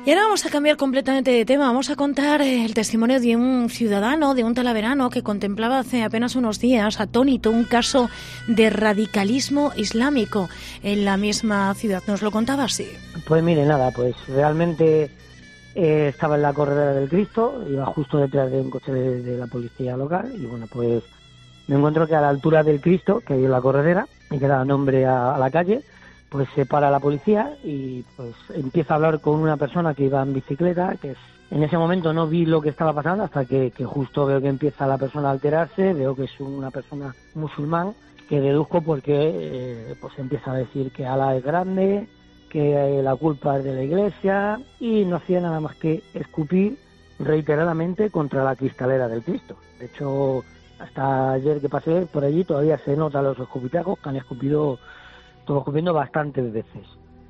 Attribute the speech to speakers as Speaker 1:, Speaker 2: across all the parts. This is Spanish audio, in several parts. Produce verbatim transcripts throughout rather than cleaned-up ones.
Speaker 1: Y ahora vamos a cambiar completamente de tema. Vamos a contar el testimonio de un ciudadano, de un talaverano, que contemplaba hace apenas unos días, atónito, un caso de radicalismo islámico en la misma ciudad. ¿Nos lo contaba así?
Speaker 2: Pues mire, nada, pues realmente eh, estaba en la corredera del Cristo, iba justo detrás de un coche de, de la policía local, y bueno, pues me encuentro que a la altura del Cristo, que hay en la corredera, y que da nombre a, a la calle, pues se para la policía y pues empieza a hablar con una persona que iba en bicicleta, que es, en ese momento no vi lo que estaba pasando hasta que, que justo veo que empieza la persona a alterarse, veo que es una persona musulmán, que deduzco porque eh, pues empieza a decir que Alá es grande, que eh, la culpa es de la iglesia, y no hacía nada más que escupir reiteradamente contra la cristalera del Cristo. De hecho, hasta ayer que pasé por allí todavía se nota los escupitacos que han escupido, todo escupiendo bastantes veces.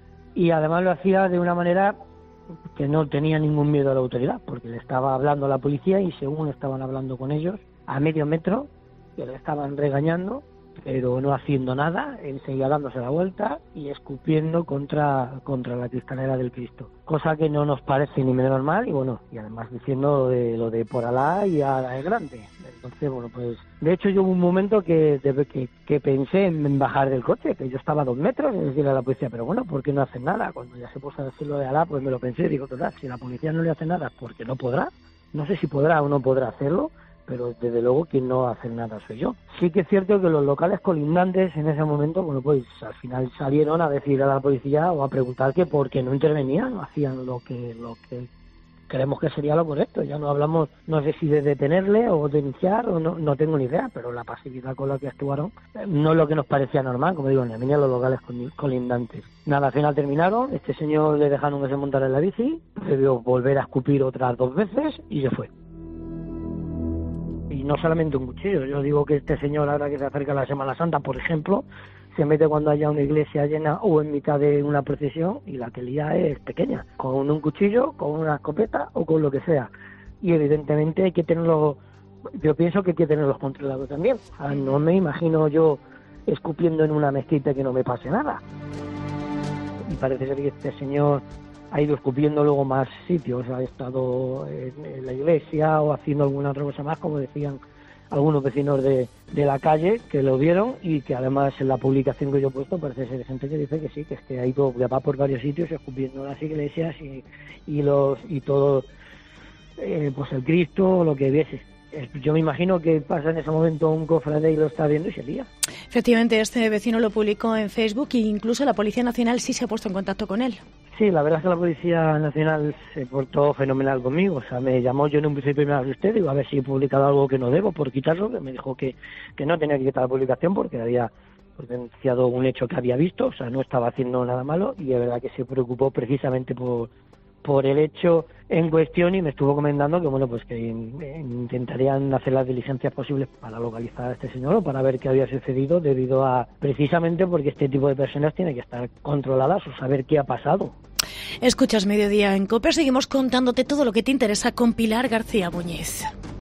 Speaker 2: Y además lo hacía de una manera que no tenía ningún miedo a la autoridad, porque le estaba hablando a la policía y según estaban hablando con ellos, a medio metro, que le estaban regañando, pero no haciendo nada, él seguía dándose la vuelta y escupiendo contra, contra la cristalera del Cristo. Cosa que no nos parece ni medio normal, y bueno, y además diciendo lo de, lo de por Alá y Alá es grande. Entonces, bueno, pues de hecho yo hubo un momento que, que, que pensé en bajar del coche, que yo estaba a dos metros, y decirle a la policía, pero bueno, ¿por qué no hacen nada? Cuando ya se puso a decir lo de Alá, pues me lo pensé, digo, total, si la policía no le hace nada, porque no podrá, no sé si podrá o no podrá hacerlo, pero desde luego quien no hace nada soy yo. Sí que es cierto que los locales colindantes en ese momento, bueno, pues al final salieron a decir a la policía o a preguntar que por qué no intervenían, no hacían lo que lo que creemos que sería lo correcto. Ya no hablamos, no sé si de detenerle o denunciar, o no, no tengo ni idea, pero la pasividad con la que actuaron no es lo que nos parecía normal, como digo, ni a mí ni a los locales colindantes. Nada, al final terminaron, este señor le dejaron que se montara en la bici, debió volver a escupir otras dos veces y se fue. Y no solamente un cuchillo, yo digo que este señor, ahora que se acerca la Semana Santa, por ejemplo, se mete cuando haya una iglesia llena o en mitad de una procesión y la que lía es pequeña, con un cuchillo, con una escopeta o con lo que sea. Y evidentemente hay que tenerlo, yo pienso que hay que tenerlos controlados también. O sea, no me imagino yo escupiendo en una mezquita que no me pase nada. Y parece ser que este señor ha ido escupiendo luego más sitios, ha estado en, en la iglesia o haciendo alguna otra cosa más, como decían algunos vecinos de, de la calle que lo vieron, y que además en la publicación que yo he puesto parece ser gente que dice que sí, que es que ha ido, que va por varios sitios escupiendo las iglesias y, y los y todo eh, pues el Cristo o lo que viese. Yo me imagino que pasa en ese momento un cofrade y lo está viendo y se lía.
Speaker 1: Efectivamente, este vecino lo publicó en Facebook e incluso la Policía Nacional sí se ha puesto en contacto con él.
Speaker 2: Sí, la verdad es que la Policía Nacional se portó fenomenal conmigo. O sea, me llamó, yo en un principio me asusté, digo, a ver si he publicado algo que no debo por quitarlo, que me dijo que, que no tenía que quitar la publicación porque había pues, denunciado un hecho que había visto, o sea, no estaba haciendo nada malo, y de verdad que se preocupó precisamente por por el hecho en cuestión, y me estuvo comentando que bueno, pues que intentarían hacer las diligencias posibles para localizar a este señor o para ver qué había sucedido, debido a, precisamente porque este tipo de personas tiene que estar controladas o saber qué ha pasado.
Speaker 1: Escuchas Mediodía en COPE, seguimos contándote todo lo que te interesa con Pilar García Muñiz.